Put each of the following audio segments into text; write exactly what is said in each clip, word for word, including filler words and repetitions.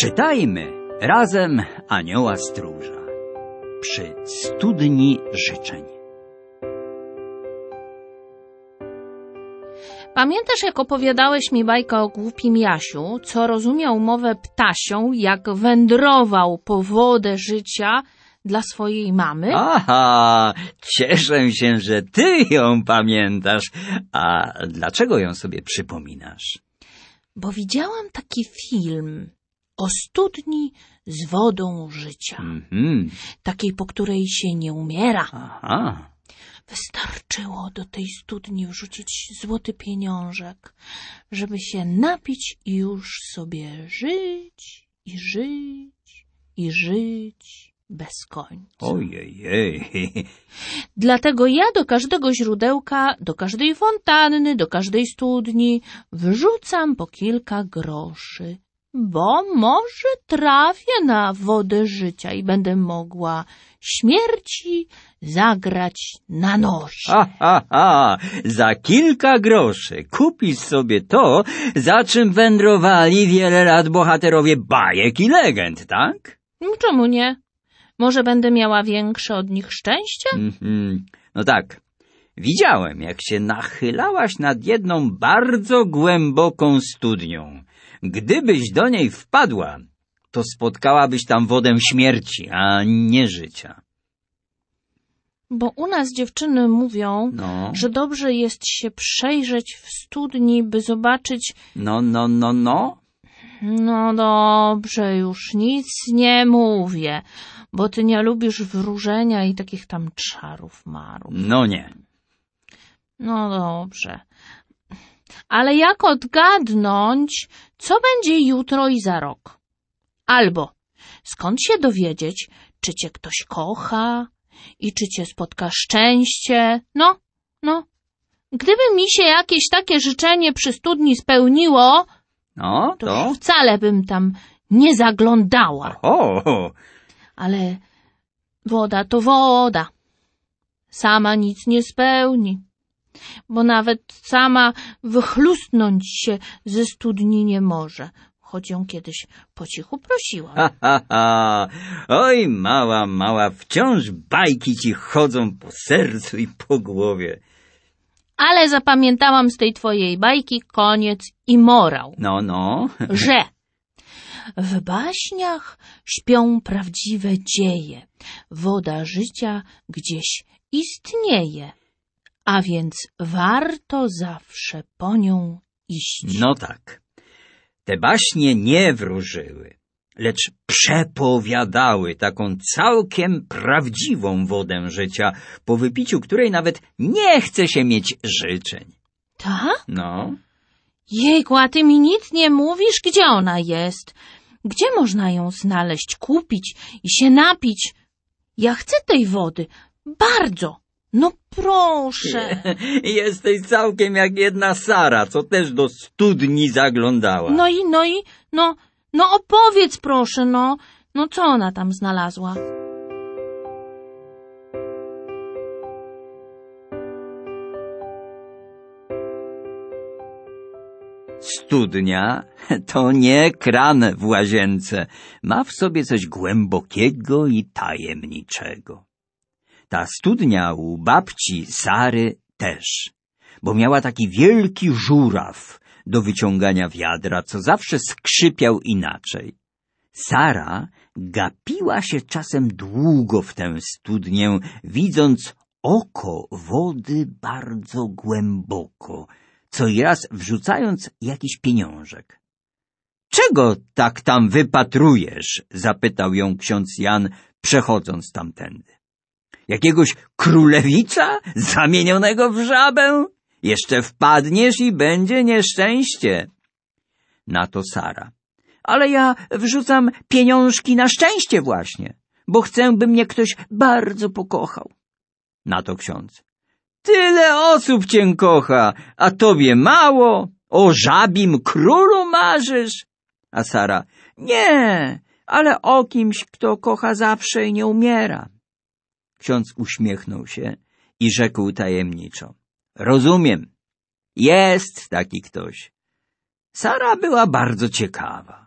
Czytajmy razem Anioła Stróża przy studni życzeń. Pamiętasz, jak opowiadałeś mi bajkę o głupim Jasiu, co rozumiał mowę ptasią, jak wędrował po wodę życia dla swojej mamy? Aha, cieszę się, że ty ją pamiętasz. A dlaczego ją sobie przypominasz? Bo widziałam taki film o studni z wodą życia. Mhm. Takiej, po której się nie umiera. Aha. Wystarczyło do tej studni wrzucić złoty pieniążek, żeby się napić i już sobie żyć i żyć i żyć bez końca. Ojej. Dlatego ja do każdego źródełka, do każdej fontanny, do każdej studni wrzucam po kilka groszy, bo może trafię na wodę życia i będę mogła śmierci zagrać na noże. Ha, ha, ha. Za kilka groszy kupisz sobie to, za czym wędrowali wiele lat bohaterowie bajek i legend, tak? Czemu nie? Może będę miała większe od nich szczęście? Mm-hmm. No tak. Widziałem, jak się nachylałaś nad jedną bardzo głęboką studnią. Gdybyś do niej wpadła, to spotkałabyś tam wodę śmierci, a nie życia. Bo u nas dziewczyny mówią, No. że dobrze jest się przejrzeć w studni, by zobaczyć... No, no, no, no. No dobrze, już nic nie mówię, bo ty nie lubisz wróżenia i takich tam czarów marów. No nie. No dobrze. Ale jak odgadnąć, co będzie jutro i za rok? Albo skąd się dowiedzieć, czy cię ktoś kocha i czy cię spotka szczęście? No, no. Gdyby mi się jakieś takie życzenie przy studni spełniło, No, to, to? już wcale bym tam nie zaglądała. O, Ale woda to woda. Sama nic nie spełni. Bo nawet sama wychlustnąć się ze studni nie może, choć ją kiedyś po cichu prosiłam. ha, ha, ha. Oj, mała, mała, wciąż bajki ci chodzą po sercu i po głowie. Ale zapamiętałam z tej twojej bajki koniec i morał, No, no. że w baśniach śpią prawdziwe dzieje. Woda życia gdzieś istnieje, a więc warto zawsze po nią iść. No tak. Te baśnie nie wróżyły, lecz przepowiadały taką całkiem prawdziwą wodę życia, po wypiciu której nawet nie chce się mieć życzeń. Tak? No. Jejku, a ty mi nic nie mówisz, gdzie ona jest? Gdzie można ją znaleźć, kupić i się napić? Ja chcę tej wody. Bardzo. No proszę. Jesteś całkiem jak jedna Sara, co też do studni zaglądała. No i, no i, no, no opowiedz proszę, no. No co ona tam znalazła? Studnia to nie kran w łazience. Ma w sobie coś głębokiego i tajemniczego. Ta studnia u babci Sary też, bo miała taki wielki żuraw do wyciągania wiadra, co zawsze skrzypiał inaczej. Sara gapiła się czasem długo w tę studnię, widząc oko wody bardzo głęboko, co i raz wrzucając jakiś pieniążek. — Czego tak tam wypatrujesz? — zapytał ją ksiądz Jan, przechodząc tamtędy. — Jakiegoś królewicza zamienionego w żabę? Jeszcze wpadniesz i będzie nieszczęście. Na to Sara. — Ale ja wrzucam pieniążki na szczęście właśnie, bo chcę, by mnie ktoś bardzo pokochał. Na to ksiądz. — Tyle osób cię kocha, a tobie mało? O żabim królu marzysz? A Sara. — Nie, ale o kimś, kto kocha zawsze i nie umiera. Ksiądz uśmiechnął się i rzekł tajemniczo. — Rozumiem. Jest taki ktoś. Sara była bardzo ciekawa.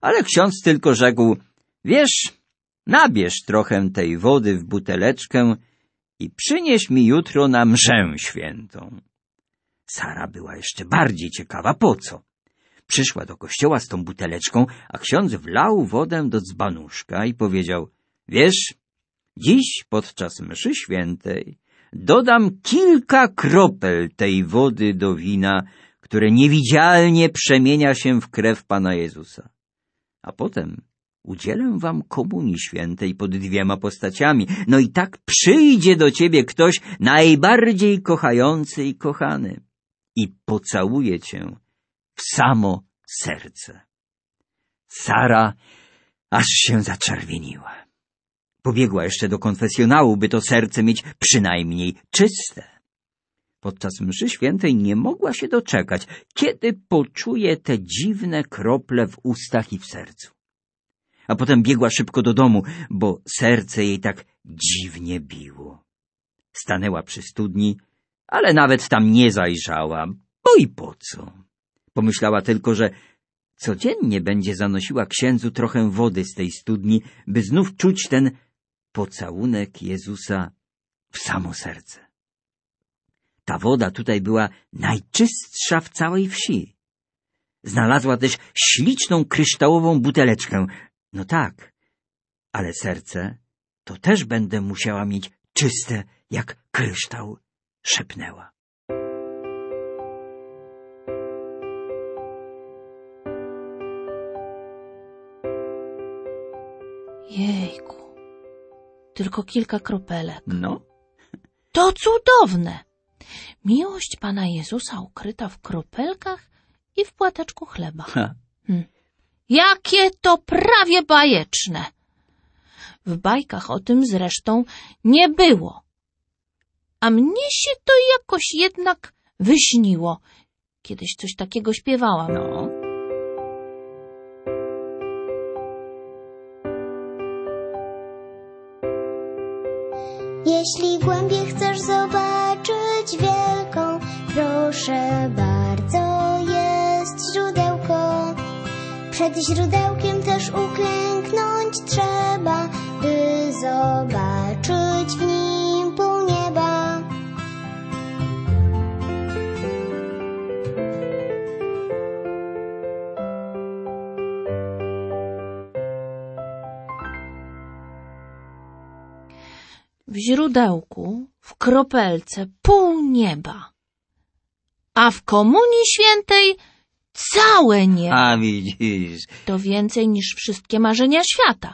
Ale ksiądz tylko rzekł: wiesz, nabierz trochę tej wody w buteleczkę i przynieś mi jutro na mszę świętą. Sara była jeszcze bardziej ciekawa, po co. Przyszła do kościoła z tą buteleczką, a ksiądz wlał wodę do dzbanuszka i powiedział: wiesz, dziś podczas mszy świętej dodam kilka kropel tej wody do wina, które niewidzialnie przemienia się w krew Pana Jezusa. A potem udzielę wam komunii świętej pod dwiema postaciami. No i tak przyjdzie do ciebie ktoś najbardziej kochający i kochany i pocałuje cię w samo serce. Sara aż się zaczerwieniła. Pobiegła jeszcze do konfesjonału, by to serce mieć przynajmniej czyste. Podczas mszy świętej nie mogła się doczekać, kiedy poczuje te dziwne krople w ustach i w sercu. A potem biegła szybko do domu, bo serce jej tak dziwnie biło. Stanęła przy studni, ale nawet tam nie zajrzała, bo i po co? Pomyślała tylko, że codziennie będzie zanosiła księdzu trochę wody z tej studni, by znów czuć ten pocałunek Jezusa w samo serce. Ta woda tutaj była najczystsza w całej wsi. Znalazła też śliczną kryształową buteleczkę. No tak, ale serce to też będę musiała mieć czyste jak kryształ, szepnęła. Jejku, tylko kilka kropelek. No? To cudowne! Miłość Pana Jezusa ukryta w kropelkach i w płateczku chleba. Hm. Jakie to prawie bajeczne! W bajkach o tym zresztą nie było. A mnie się to jakoś jednak wyśniło. Kiedyś coś takiego śpiewałam. No. Jeśli głębiej chcesz zobaczyć wielką, proszę bardzo, jest źródełko. Przed źródełkiem też uklęknąć trzeba, by zobaczyć w nim pół nieba. W źródełku, w kropelce pół nieba, a w komunii świętej całe niebo. A widzisz. To więcej niż wszystkie marzenia świata.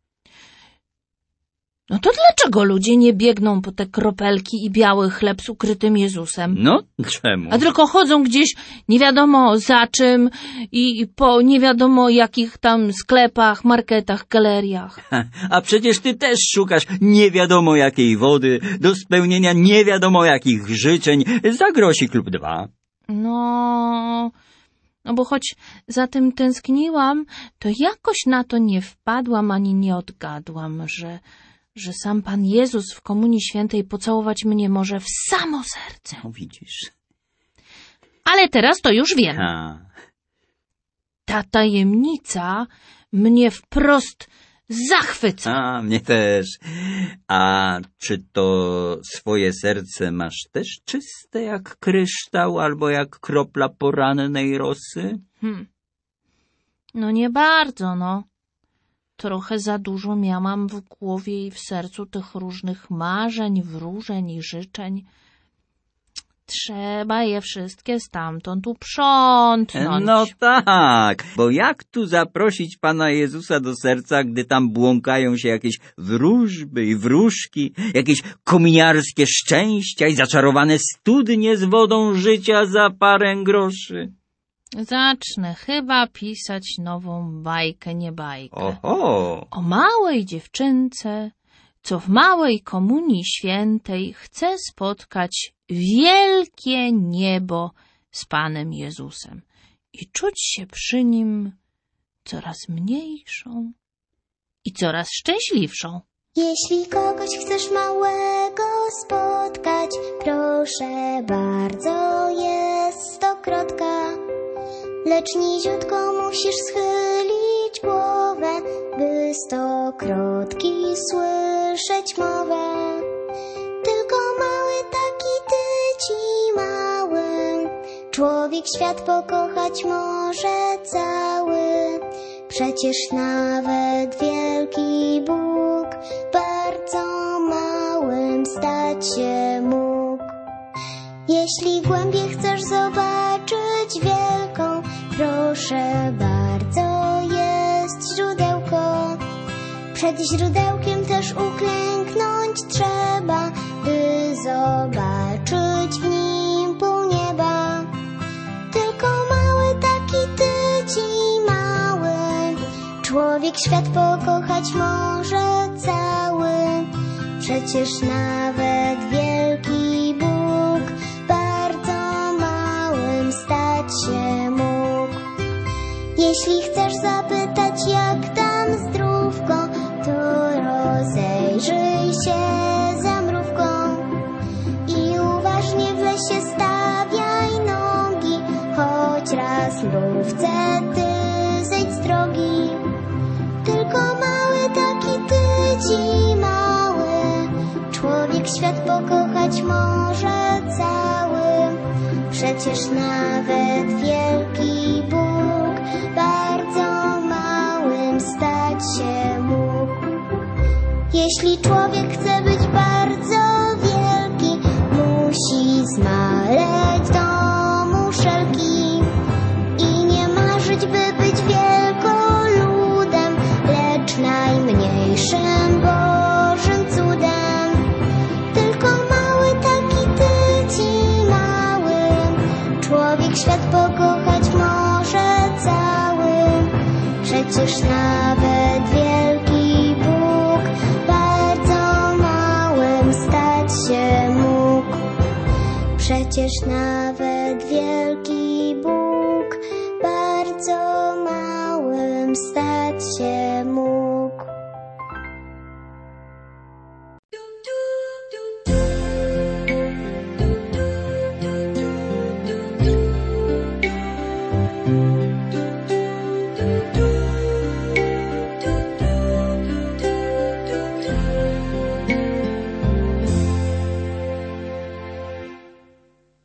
No to dlaczego ludzie nie biegną po te kropelki i biały chleb z ukrytym Jezusem? No, czemu? A tylko chodzą gdzieś nie wiadomo za czym i po nie wiadomo jakich tam sklepach, marketach, galeriach. A przecież ty też szukasz nie wiadomo jakiej wody do spełnienia nie wiadomo jakich życzeń za grosik lub dwa. No, no bo choć za tym tęskniłam, to jakoś na to nie wpadłam ani nie odgadłam, że... że sam Pan Jezus w Komunii Świętej pocałować mnie może w samo serce. No widzisz. Ale teraz to już wiem. A. Ta tajemnica mnie wprost zachwyca. A, mnie też. A czy to swoje serce masz też czyste jak kryształ albo jak kropla porannej rosy? Hmm. No nie bardzo, no. Trochę za dużo miałam w głowie i w sercu tych różnych marzeń, wróżeń i życzeń. Trzeba je wszystkie stamtąd uprzątnąć. No tak, bo jak tu zaprosić Pana Jezusa do serca, gdy tam błąkają się jakieś wróżby i wróżki, jakieś kominiarskie szczęścia i zaczarowane studnie z wodą życia za parę groszy? Zacznę chyba pisać nową bajkę, nie bajkę. Oho! O małej dziewczynce, co w małej Komunii Świętej chce spotkać wielkie niebo z Panem Jezusem i czuć się przy Nim coraz mniejszą i coraz szczęśliwszą. Jeśli kogoś chcesz małego spotkać, proszę bardzo, jest stokrotka. Lecz niziutko musisz schylić słowa, by stokrotki słyszeć mowę. Tylko mały taki tyci mały, człowiek świat pokochać może cały. Przecież nawet wielki Bóg bardzo małym stać się mógł. Jeśli głębiej chcesz zobaczyć wielką, proszę bardzo, jest źródełko. Przed źródełkiem też uklęknąć trzeba, by zobaczyć w nim pół nieba. Tylko mały taki tyci mały, człowiek świat pokochać może cały. Przecież nawet wielki Bóg bardzo małym stać się mógł. Jeśli chcesz zapytać, jak tam zdrówko, to rozejrzyj się za mrówką i uważnie w lesie stawiaj nogi, choć raz mrówce ty zejdź z drogi. Tylko mały taki tyci mały, człowiek świat pokochać może cały. Przecież nawet wielki Bóg bardzo małym stać się mógł. Jeśli człowiek chce być bardzo wielki, musi zmaleć w domu szelki i nie marzyć, by być wielkoludem, lecz najmniejszym Bożym cudem. Tylko mały taki tyci mały, człowiek świat pokochać może cały. Przecież nawet wielki Bóg bardzo małym stać się mógł. Przecież nawet wielki Bóg bardzo małym stać się mógł.